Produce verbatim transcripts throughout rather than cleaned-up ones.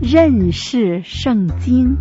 认识圣经。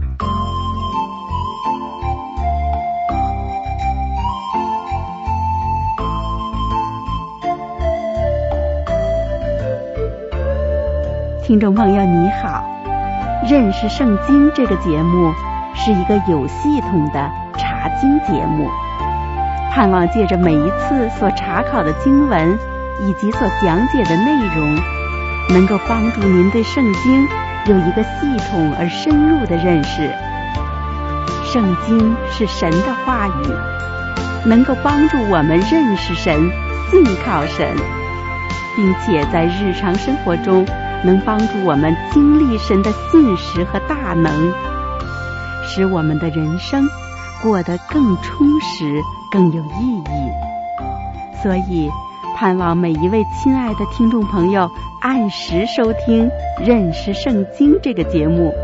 听众朋友你好，认识圣经这个节目是一个有系统的查经节目，盼望借着每一次所查考的经文以及所讲解的内容，能够帮助您对圣经有一个系统而深入的认识。圣经是神的话语，能够帮助我们认识神、信靠神，并且在日常生活中能帮助我们经历神的信实和大能，使我们的人生过得更充实、更有意义。所以盼望每一位亲爱的听众朋友按时收听《认识圣经》这个节目。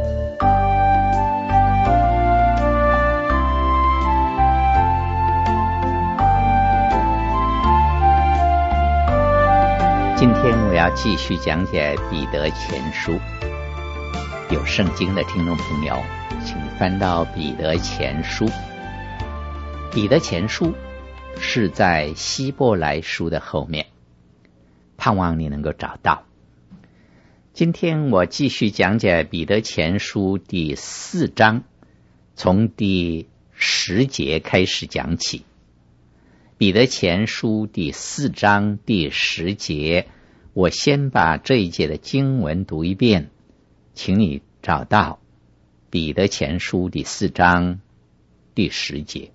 今天我要继续讲解彼得前书。有圣经的听众朋友，请翻到彼得前书。彼得前书是在希伯来书的后面，盼望你能够找到。今天我继续讲解彼得前书第四章，从第十节开始讲起。彼得前书第四章第十节，我先把这一节的经文读一遍，请你找到彼得前书第四章第十节。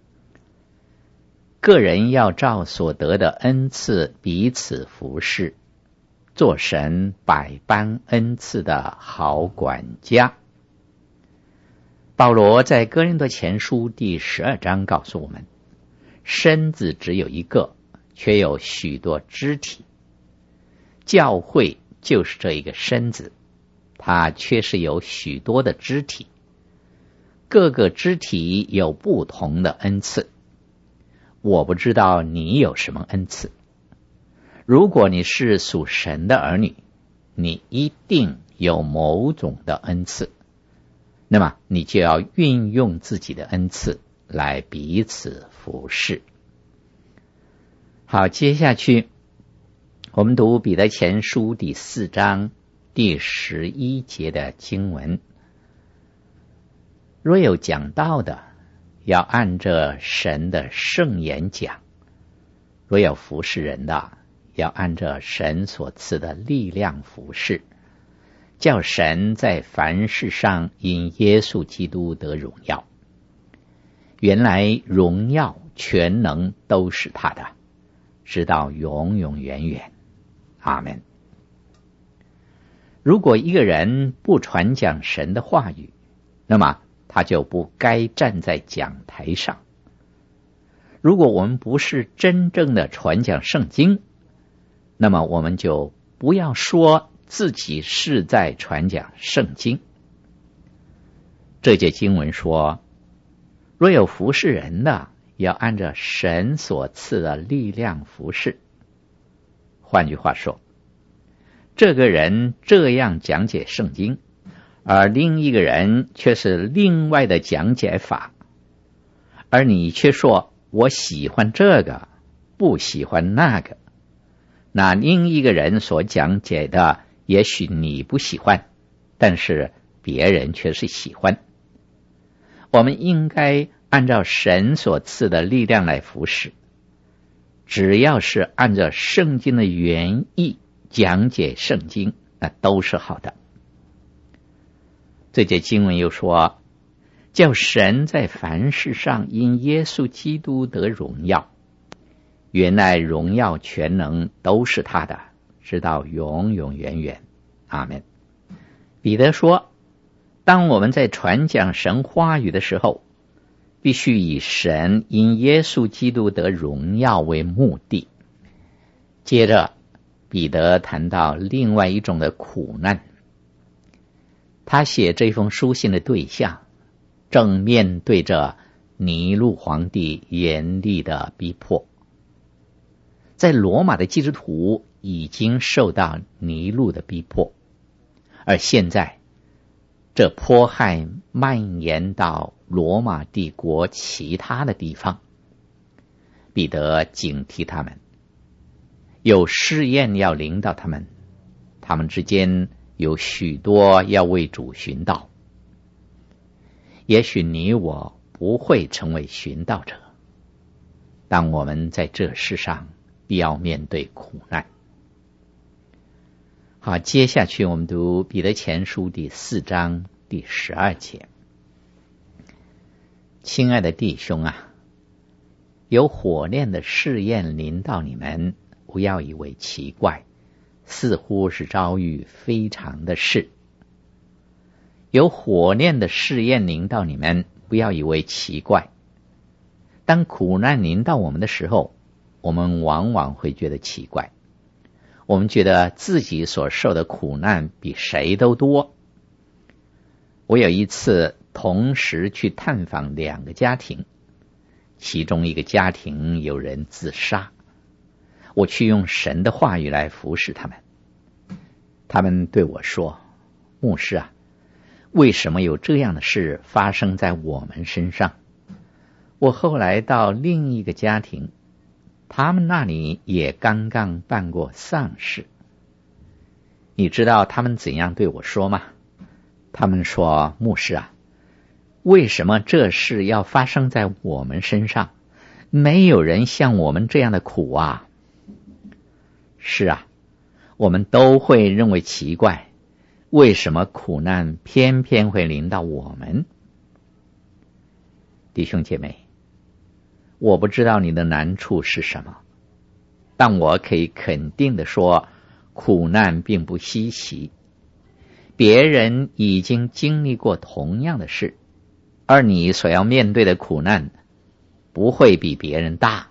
个人要照所得的恩赐彼此服侍，做神百般恩赐的好管家。保罗在哥林多前书第十二章告诉我们，身子只有一个，却有许多肢体。教会就是这一个身子，它却是有许多的肢体，各个肢体有不同的恩赐。我不知道你有什么恩赐。如果你是属神的儿女，你一定有某种的恩赐，那么你就要运用自己的恩赐来彼此服侍。好，接下去我们读彼得前书第四章第十一节的经文。若有讲道的，要按着神的圣言讲；若有服侍人的，要按着神所赐的力量服侍，叫神在凡事上因耶稣基督得荣耀。原来荣耀全能都是他的，直到永永远远。阿们。如果一个人不传讲神的话语，那么他就不该站在讲台上。如果我们不是真正的传讲圣经，那么我们就不要说自己是在传讲圣经。这节经文说，若有服侍人的，要按照神所赐的力量服侍。换句话说，这个人这样讲解圣经，而另一个人却是另外的讲解法，而你却说我喜欢这个，不喜欢那个。那另一个人所讲解的，也许你不喜欢，但是别人却是喜欢。我们应该按照神所赐的力量来服侍，只要是按照圣经的原意讲解圣经，那都是好的。这节经文又说，叫神在凡事上因耶稣基督得荣耀。原来荣耀全能都是他的，直到永永远远。阿们。彼得说，当我们在传讲神话语的时候，必须以神因耶稣基督得荣耀为目的。接着彼得谈到另外一种的苦难，他写这封书信的对象正面对着尼禄皇帝严厉的逼迫。在罗马的基督徒已经受到尼禄的逼迫， 而现在这迫害蔓延到罗马帝国其他的地方，彼得警惕他们，有试验要临到他们，他们之间有许多要为主寻道。也许你我不会成为寻道者，但我们在这世上必要面对苦难。好，接下去我们读彼得前书第四章第十二节。亲爱的弟兄啊，有火炼的试验临到你们，不要以为奇怪，似乎是遭遇非常的事。有火炼的试验临到你们，不要以为奇怪。当苦难临到我们的时候，我们往往会觉得奇怪，我们觉得自己所受的苦难比谁都多。我有一次同时去探访两个家庭，其中一个家庭有人自杀，我去用神的话语来服侍他们。他们对我说，牧师啊，为什么有这样的事发生在我们身上？我后来到另一个家庭，他们那里也刚刚办过丧事。你知道他们怎样对我说吗？他们说，牧师啊，为什么这事要发生在我们身上？没有人像我们这样的苦啊。是啊，我们都会认为奇怪，为什么苦难偏偏会临到我们？弟兄姐妹，我不知道你的难处是什么，但我可以肯定的说，苦难并不稀奇。别人已经经历过同样的事，而你所要面对的苦难不会比别人大。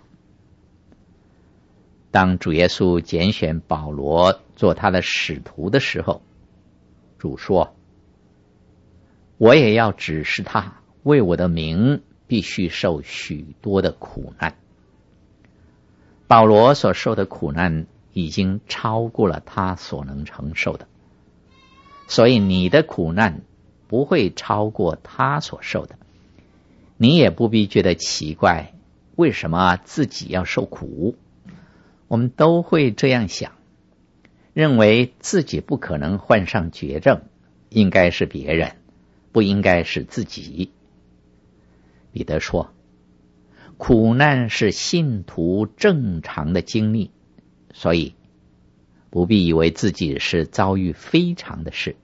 当主耶稣拣选保罗做他的使徒的时候，主说，我也要指示他，为我的名必须受许多的苦难。保罗所受的苦难已经超过了他所能承受的，所以你的苦难不会超过他所受的。你也不必觉得奇怪，为什么自己要受苦？我们都会这样想，认为自己不可能患上绝症，应该是别人，不应该是自己。彼得说，苦难是信徒正常的经历，所以不必以为自己是遭遇非常的事。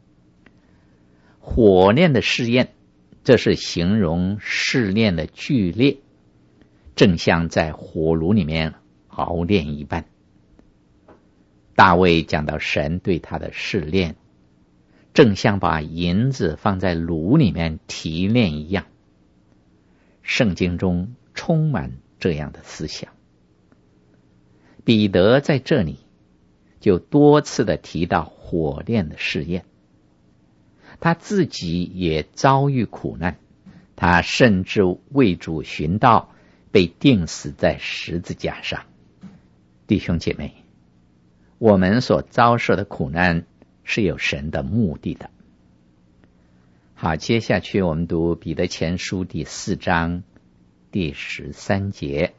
火炼的试验，这是形容试炼的剧烈，正像在火炉里面熬炼一般。大卫讲到神对他的试炼，正像把银子放在炉里面提炼一样。圣经中充满这样的思想。彼得在这里就多次的提到火炼的试验，他自己也遭遇苦难，他甚至为主寻道，被钉死在十字架上。弟兄姐妹，我们所遭受的苦难是有神的目的的。好，接下去我们读彼得前书第四章第十三节。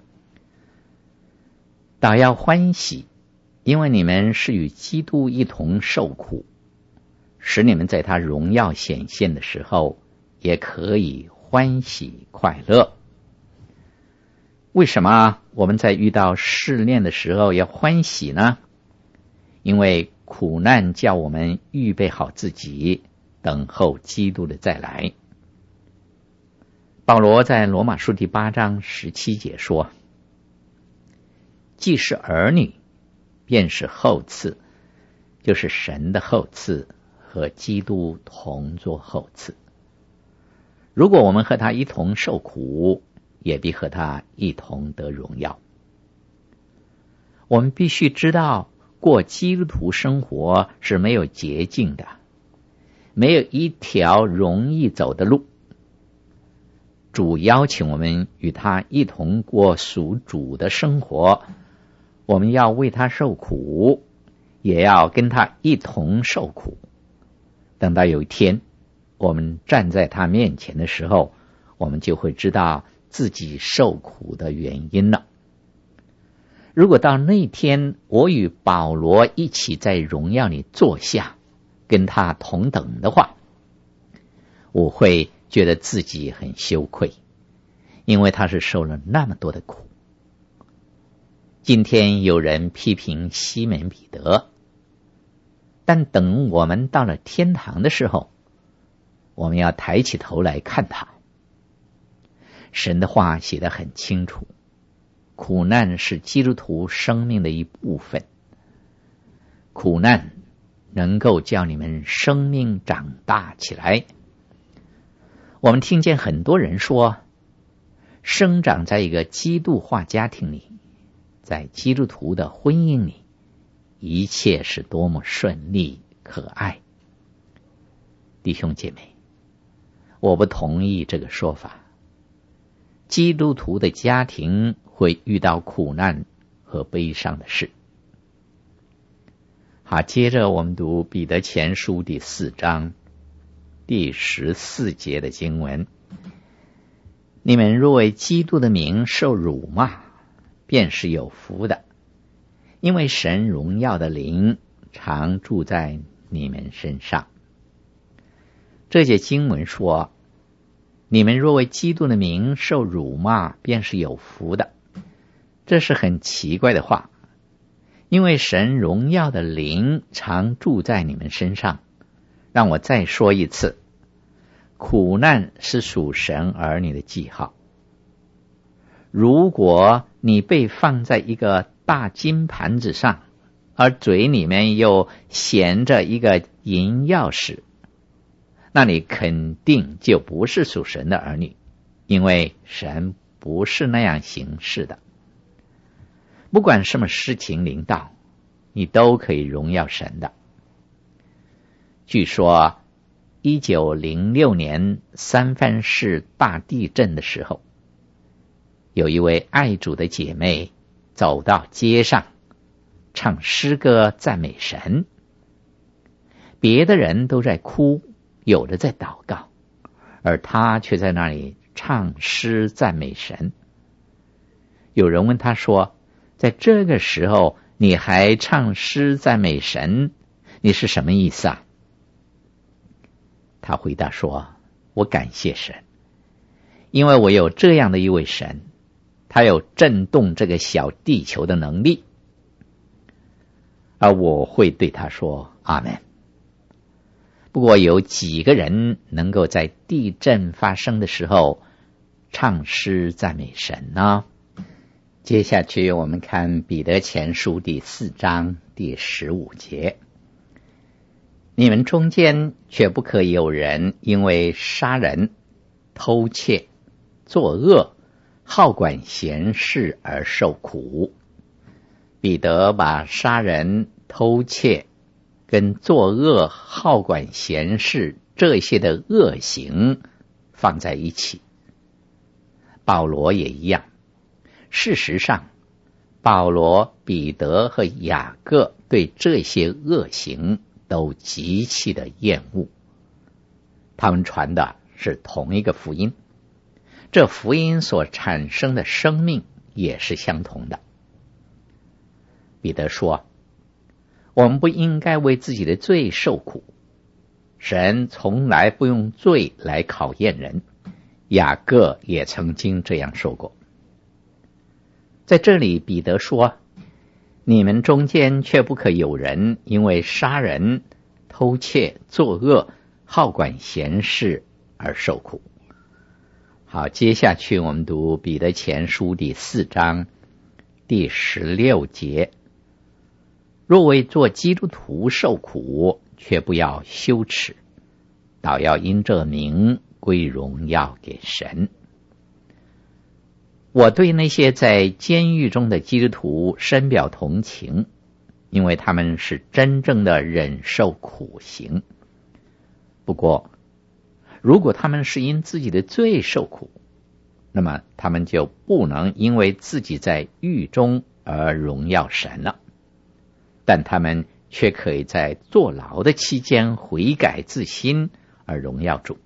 倒要欢喜，因为你们是与基督一同受苦，使你们在他荣耀显现的时候，也可以欢喜快乐。为什么我们在遇到试炼的时候要欢喜呢？因为苦难叫我们预备好自己，等候基督的再来。保罗在罗马书第八章十七节说，既是儿女，便是后赐，就是神的后赐，和基督同作后赐。如果我们和他一同受苦，也必和他一同得荣耀。我们必须知道，过基督徒生活是没有捷径的，没有一条容易走的路。主邀请我们与他一同过属主的生活，我们要为他受苦，也要跟他一同受苦， 等到有一天我们站在他面前的时候，我们就会知道自己受苦的原因了。如果到那天我与保罗一起在荣耀里坐下，跟他同等的话，我会觉得自己很羞愧，因为他是受了那么多的苦。今天有人批评西门彼得，但等我们到了天堂的时候，我们要抬起头来看他。神的话写得很清楚，苦难是基督徒生命的一部分，苦难能够叫你们生命长大起来。我们听见很多人说，生长在一个基督化家庭里，在基督徒的婚姻里，一切是多么顺利可爱。弟兄姐妹，我不同意这个说法。基督徒的家庭会遇到苦难和悲伤的事。好，接着我们读彼得前书第四章第十四节的经文：你们若为基督的名受辱骂，便是有福的，因为神荣耀的灵常住在你们身上。这节经文说，你们若为基督的名受辱骂，便是有福的。这是很奇怪的话，因为神荣耀的灵常住在你们身上。让我再说一次，苦难是属神儿女的记号。如果你被放在一个大金盘子上，而嘴里面又衔着一个银钥匙，那你肯定就不是属神的儿女，因为神不是那样行事的。不管什么事情临到，你都可以荣耀神的。据说一九零六年三藩市大地震的时候，有一位爱主的姐妹走到街上唱诗歌赞美神，别的人都在哭，有的在祷告，而他却在那里唱诗赞美神。有人问他说，在这个时候你还唱诗赞美神，你是什么意思啊？他回答说，我感谢神，因为我有这样的一位神，他有震动这个小地球的能力。而我会对他说阿们。不过有几个人能够在地震发生的时候唱诗赞美神呢？接下去我们看彼得前书第四章第十五节：你们中间却不可有人因为杀人、偷窃、作恶、好管闲事而受苦。彼得把杀人、偷窃跟作恶、好管闲事这些的恶行放在一起。保罗也一样。事实上，保罗、彼得和雅各对这些恶行都极其的厌恶。他们传的是同一个福音，这福音所产生的生命也是相同的。彼得说，我们不应该为自己的罪受苦，神从来不用罪来考验人，雅各也曾经这样说过。在这里彼得说，你们中间却不可有人因为杀人、偷窃、作恶、好管闲事而受苦。好，接下去我们读彼得前书第四章第十六节：若为做基督徒受苦，却不要羞耻，倒要因这名归荣耀给神。我对那些在监狱中的基督徒深表同情，因为他们是真正的忍受苦刑。不过，如果他们是因自己的罪受苦，那么他们就不能因为自己在狱中而荣耀神了。但他们却可以在坐牢的期间悔改自新而荣耀主。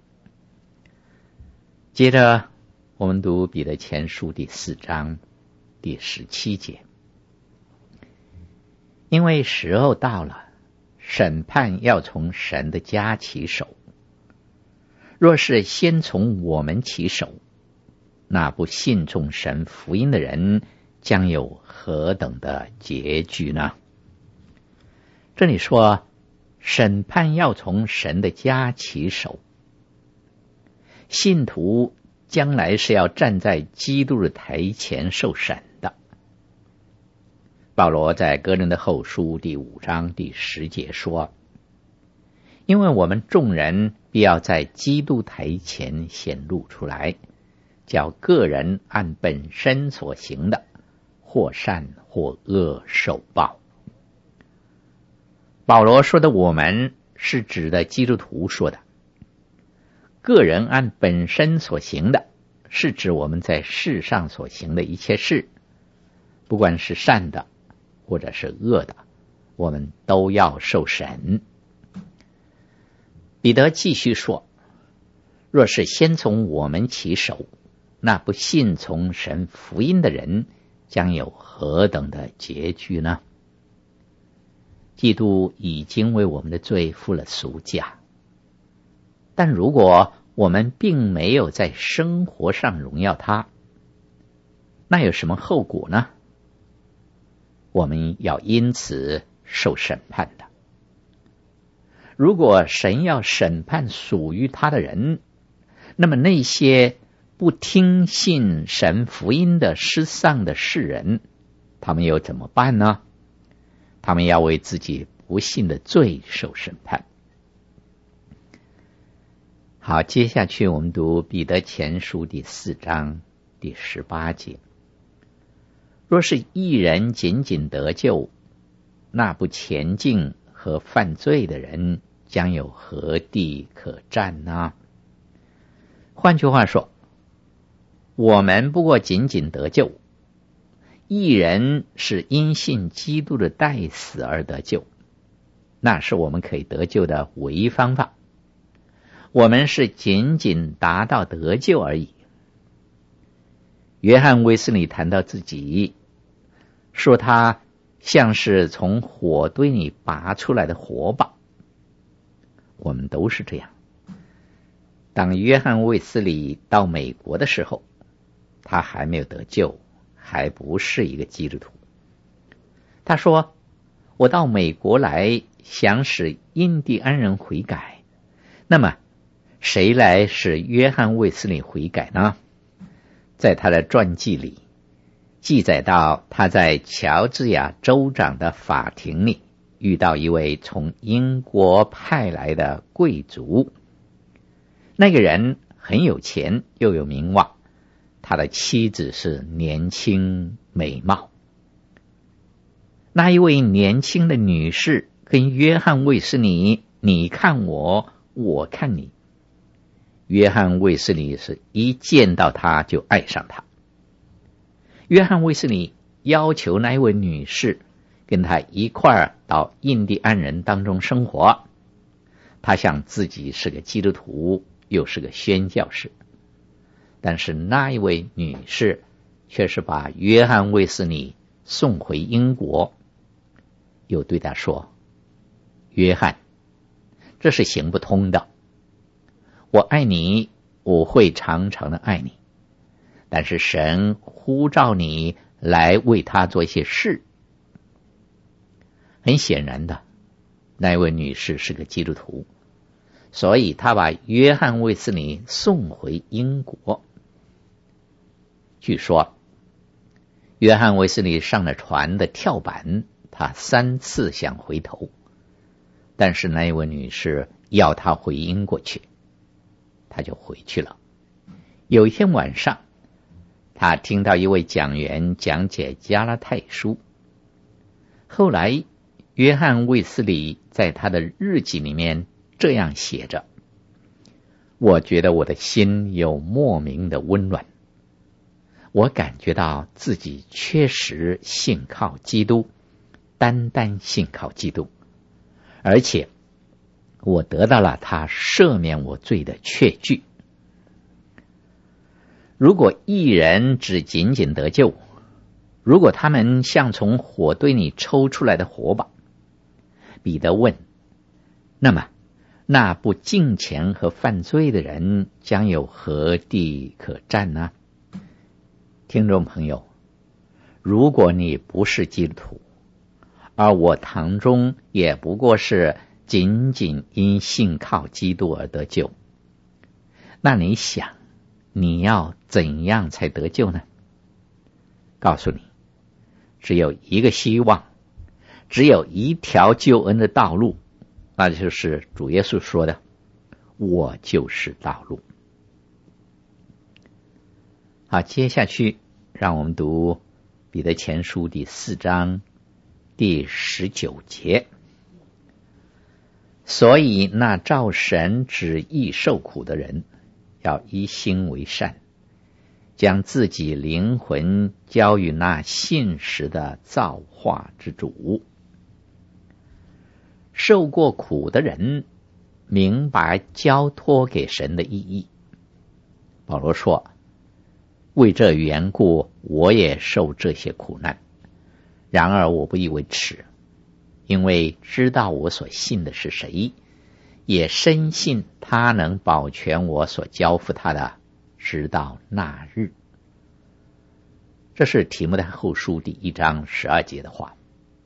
接着我们读彼得前书第四章第十七节，因为时候到了，审判要从神的家起手。若是先从我们起手，那不信从神福音的人将有何等的结局呢？这里说审判要从神的家起手，信徒将来是要站在基督的台前受审的。保罗在哥林多后书第五章第十节说，因为我们众人必要在基督台前显露出来，叫个人按本身所行的，或善或恶受报。保罗说的我们是指的基督徒说的，个人按本身所行的是指我们在世上所行的一切事，不管是善的或者是恶的，我们都要受审。彼得继续说，若是先从我们起手，那不信从神福音的人将有何等的结局呢？基督已经为我们的罪付了赎价，但如果我们并没有在生活上荣耀他，那有什么后果呢？我们要因此受审判的。如果神要审判属于他的人，那么那些不听信神福音的失丧的世人，他们又怎么办呢？他们要为自己不信的罪受审判。好，接下去我们读彼得前书第四章第十八节。若是一人仅仅得救，那不前进和犯罪的人将有何地可站呢？换句话说，我们不过仅仅得救，一人是因信基督的代死而得救，那是我们可以得救的唯一方法。我们是仅仅达到得救而已。约翰卫斯理谈到自己，说他像是从火堆里拔出来的火把。我们都是这样。当约翰卫斯理到美国的时候，他还没有得救，还不是一个基督徒。他说，我到美国来想使印第安人悔改，那么谁来使约翰卫斯理悔改呢？在他的传记里记载到，他在乔治亚州长的法庭里遇到一位从英国派来的贵族，那个人很有钱又有名望，他的妻子是年轻美貌。那一位年轻的女士跟约翰卫斯理，你看我，我看你。约翰卫斯理是一见到他就爱上他。约翰卫斯理要求那一位女士跟他一块儿到印第安人当中生活，他想自己是个基督徒，又是个宣教士。但是那一位女士却是把约翰卫斯理送回英国，又对他说，约翰，这是行不通的。我爱你，我会常常的爱你，但是神呼召你来为他做一些事。很显然的，那位女士是个基督徒，所以她把约翰卫斯理送回英国。据说约翰卫斯理上了船的跳板，他三次想回头，但是那位女士要他回英国去，他就回去了。有一天晚上，他听到一位讲员讲解加拉太书。后来约翰卫斯理在他的日记里面这样写着，我觉得我的心有莫名的温暖，我感觉到自己确实信靠基督，单单信靠基督， 而且我得到了他赦免我罪的确据。如果义人只仅仅得救，如果他们像从火堆里抽出来的火把，彼得问，那么那不敬虔和犯罪的人将有何地可站呢？听众朋友，如果你不是基督徒，而我堂中也不过是仅仅因信靠基督而得救，那你想你要怎样才得救呢？告诉你，只有一个希望，只有一条救恩的道路，那就是主耶稣说的，我就是道路。好，接下去让我们读彼得前书第四章第十九节。所以那照神旨意受苦的人，要一心为善，将自己灵魂交与那信实的造化之主。受过苦的人明白交托给神的意义。保罗说，为这缘故我也受这些苦难，然而我不以为耻，因为知道我所信的是谁，也深信他能保全我所交付他的，直到那日。这是提摩太后书第一章十二节的话。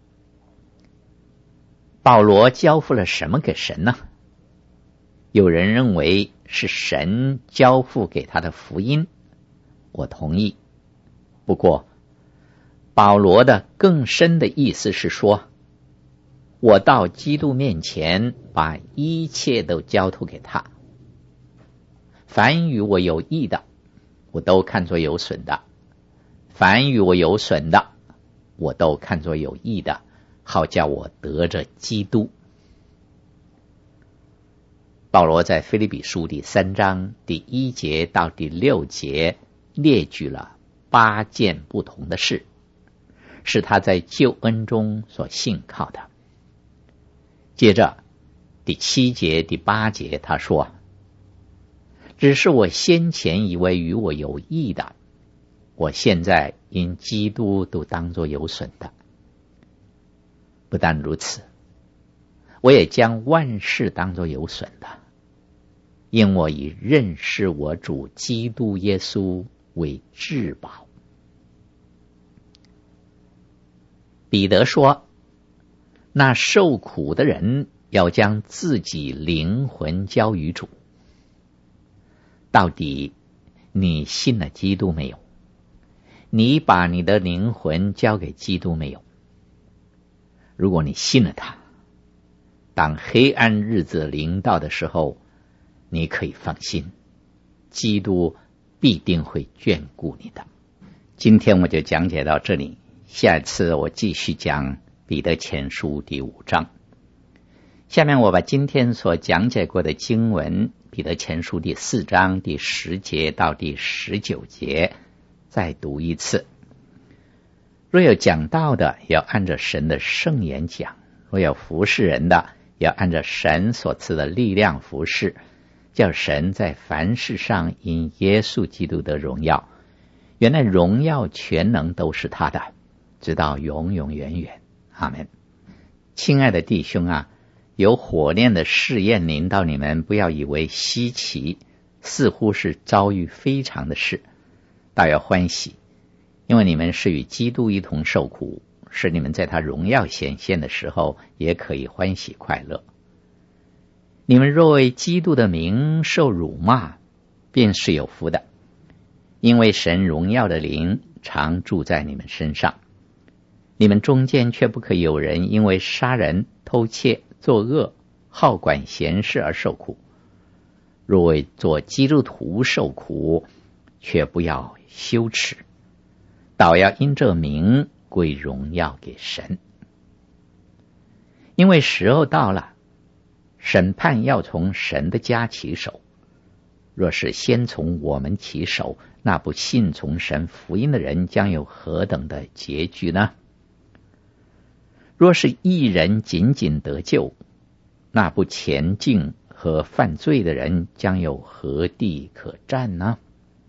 保罗交付了什么给神呢？有人认为是神交付给他的福音，我同意。不过保罗的更深的意思是说，我到基督面前把一切都交托给他，凡与我有益的我都看作有损的，凡与我有损的我都看作有益的，好叫我得着基督。保罗在腓立比书第三章第一节到第六节列举了八件不同的事，是他在救恩中所信靠的。接着第七节第八节他说，只是我先前以为与我有益的，我现在因基督都当作有损的。不但如此，我也将万事当作有损的，因我以认识我主基督耶稣为至宝。彼得说，那受苦的人要将自己灵魂交于主。到底你信了基督没有？你把你的灵魂交给基督没有？如果你信了他，当黑暗日子临到的时候，你可以放心，基督必定会眷顾你的。今天我就讲解到这里，下一次我继续讲彼得前书第五章。下面我把今天所讲解过的经文，彼得前书第四章第十节到第十九节再读一次。若有讲道的，要按着神的圣言讲；若有服侍人的，要按着神所赐的力量服侍，叫神在凡事上因耶稣基督得荣耀。原来荣耀全能都是他的，直到永永远远。阿们。亲爱的弟兄啊，有火炼的试验临到你们，不要以为稀奇，似乎是遭遇非常的事，倒要欢喜，因为你们是与基督一同受苦，使你们在他荣耀显现的时候也可以欢喜快乐。你们若为基督的名受辱骂，便是有福的，因为神荣耀的灵常住在你们身上。你们中间却不可有人因为杀人、偷窃、作恶、好管闲事而受苦。若为做基督徒受苦，却不要羞耻，倒要因这名归荣耀给神。因为时候到了，审判要从神的家起手。若是先从我们起手，那不信从神福音的人将有何等的结局呢？若是一人仅仅得救， 那不前进和犯罪的人将有何地可站呢？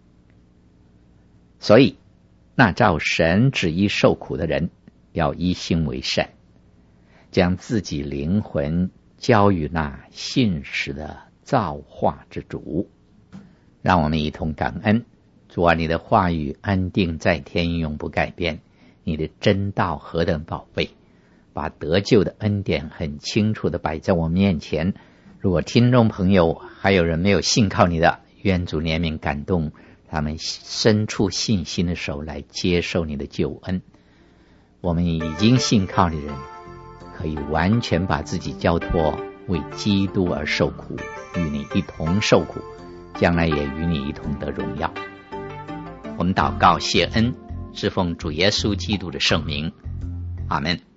所以，那照神旨意受苦的人，要一心为善，将自己灵魂交与那信实的造化之主。让我们一同感恩。主啊，你的话语安定在天，永不改变。你的真道何等宝贝，把得救的恩典很清楚地摆在我面前。如果听众朋友还有人没有信靠你的，愿主怜悯感动他们伸出信心的手来接受你的救恩。我们已经信靠你的人，可以完全把自己交托，为基督而受苦，与你一同受苦，将来也与你一同得荣耀。我们祷告谢恩，是奉主耶稣基督的圣名，阿们。